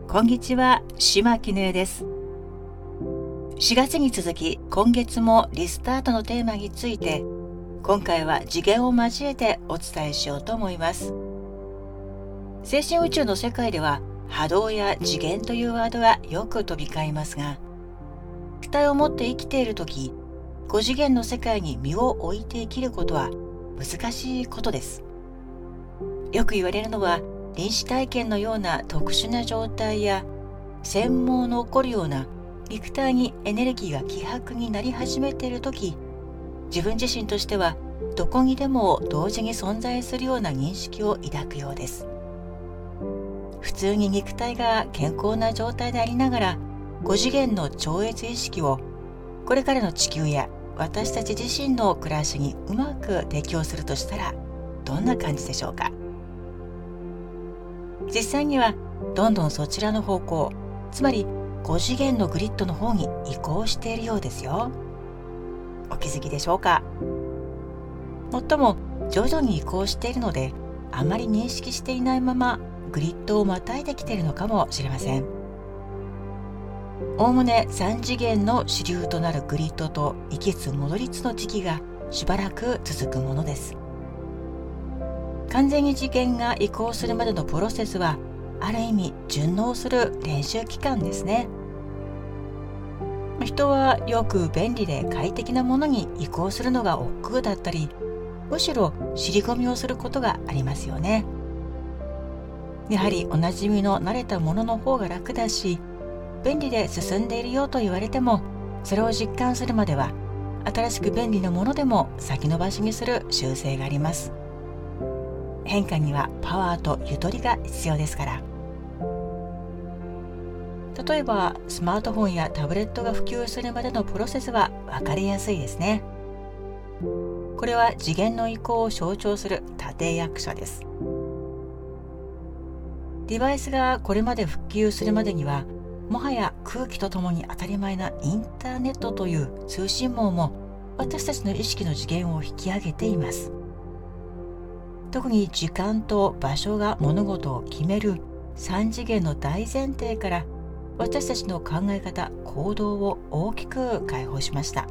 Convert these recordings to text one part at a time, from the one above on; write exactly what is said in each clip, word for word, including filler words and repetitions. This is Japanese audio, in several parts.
こんにちは、島絹江です。しがつに続き、今月もリスタートのテーマについて、今回は次元を交えてお伝えしようと思います。精神宇宙の世界では、波動や次元というワードがよく飛び交いますが、肉体を持って生きているとき、ご次元の世界に身を置いて生きることは難しいことです。よく言われるのは、臨死体験のような特殊な状態や洗脳の起こるような肉体にエネルギーが希薄になり始めているとき、自分自身としてはどこにでも同時に存在するような認識を抱くようです。普通に肉体が健康な状態でありながらご次元の超越意識をこれからの地球や私たち自身の暮らしにうまく適応するとしたらどんな感じでしょうか。実際にはどんどんそちらの方向、つまりご次元のグリッドの方に移行しているようですよ。お気づきでしょうか。もっとも徐々に移行しているので、あまり認識していないままグリッドをまたいできているのかもしれません。おおむねさん次元の主流となるグリッドと行きつ戻りつの時期がしばらく続くものです。完全に次元が移行するまでのプロセスはある意味順応する練習期間ですね。人はよく便利で快適なものに移行するのが億劫だったり、むしろ尻込みをすることがありますよね。やはりおなじみの慣れたものの方が楽だし、便利で進んでいるよと言われても、それを実感するまでは新しく便利なものでも先延ばしにする習性があります。変化にはパワーとゆとりが必要ですから。例えばスマートフォンやタブレットが普及するまでのプロセスは分かりやすいですね。これは次元の移行を象徴する立役者です。デバイスがこれまで普及するまでには、もはや空気とともに当たり前なインターネットという通信網も私たちの意識の次元を引き上げています。特に時間と場所が物事を決めるさん次元の大前提から、私たちの考え方、行動を大きく解放しました。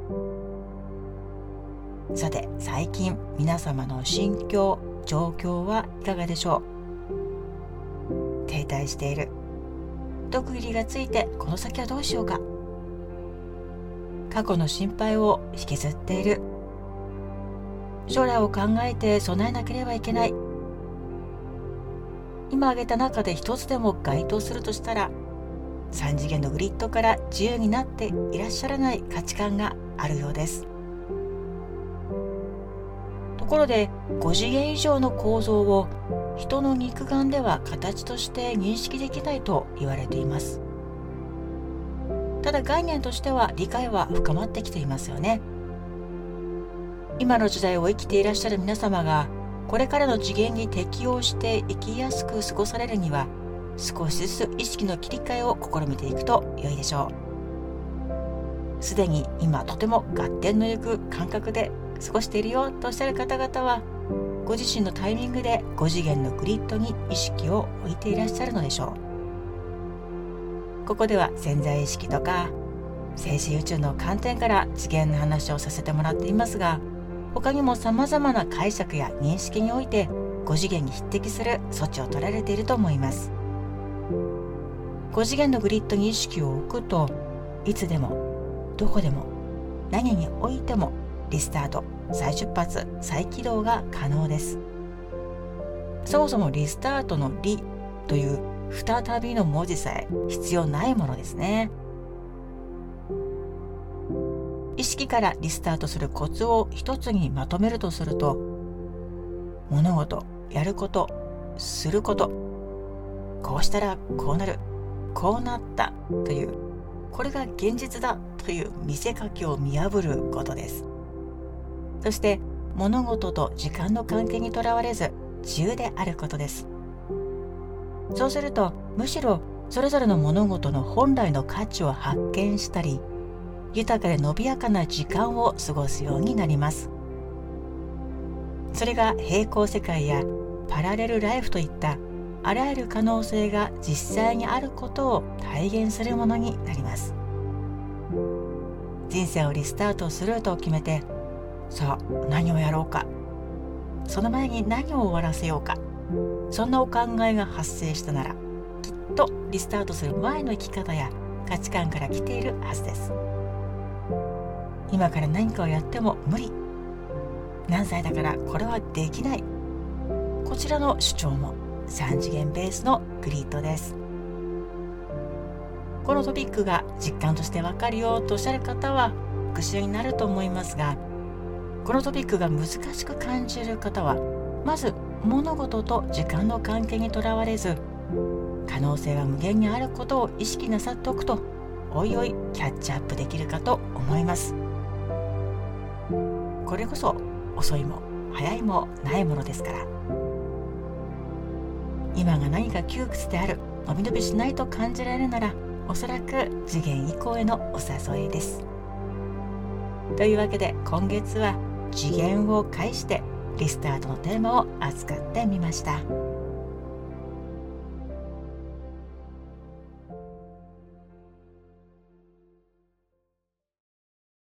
さて、最近皆様の心境、状況はいかがでしょう。停滞している、毒入りがついてこの先はどうしようか、過去の心配を引きずっている、将来を考えて備えなければいけない。今挙げた中で一つでも該当するとしたら、さん次元のグリッドから自由になっていらっしゃらない価値観があるようです。ところでご次元以上の構造を人の肉眼では形として認識できないと言われています。ただ概念としては理解は深まってきていますよね。今の時代を生きていらっしゃる皆様がこれからの次元に適応して生きやすく過ごされるには、少しずつ意識の切り替えを試みていくと良いでしょう。すでに今とても合点のゆく感覚で過ごしているよとおっしゃる方々は、ご自身のタイミングでご次元のグリッドに意識を置いていらっしゃるのでしょう。ここでは潜在意識とか精神宇宙の観点から次元の話をさせてもらっていますが、他にも様々な解釈や認識においてご次元に匹敵する措置を取られていると思います。ご次元のグリッドに意識を置くと、いつでもどこでも何においてもリスタート、再出発、再起動が可能です。そもそもリスタートのリという再びの文字さえ必要ないものですね。意識からリスタートするコツを一つにまとめるとすると、物事、やること、すること、こうしたらこうなる、こうなったという、これが現実だという見せかけを見破ることです。そして物事と時間の関係にとらわれず自由であることです。そうすると、むしろそれぞれの物事の本来の価値を発見したり、豊かで伸びやかな時間を過ごすようになります。それが平行世界やパラレルライフといったあらゆる可能性が実際にあることを体現するものになります。人生をリスタートすると決めて、さあ何をやろうか、その前に何を終わらせようか、そんなお考えが発生したなら、きっとリスタートする前の生き方や価値観から来ているはずです。今から何かをやっても無理、何歳だからこれはできない、こちらの主張もさん次元ベースのグリッドです。このトピックが実感としてわかるよとおっしゃる方は復習になると思いますが、このトピックが難しく感じる方は、まず物事と時間の関係にとらわれず、可能性は無限にあることを意識なさっておくと、おいおいキャッチアップできるかと思います。これこそ遅いも早いもないものですから。今が何か窮屈である、伸び伸びしないと感じられるなら、おそらく次元移行へのお誘いです。というわけで今月は次元を介してリスタートのテーマを扱ってみました。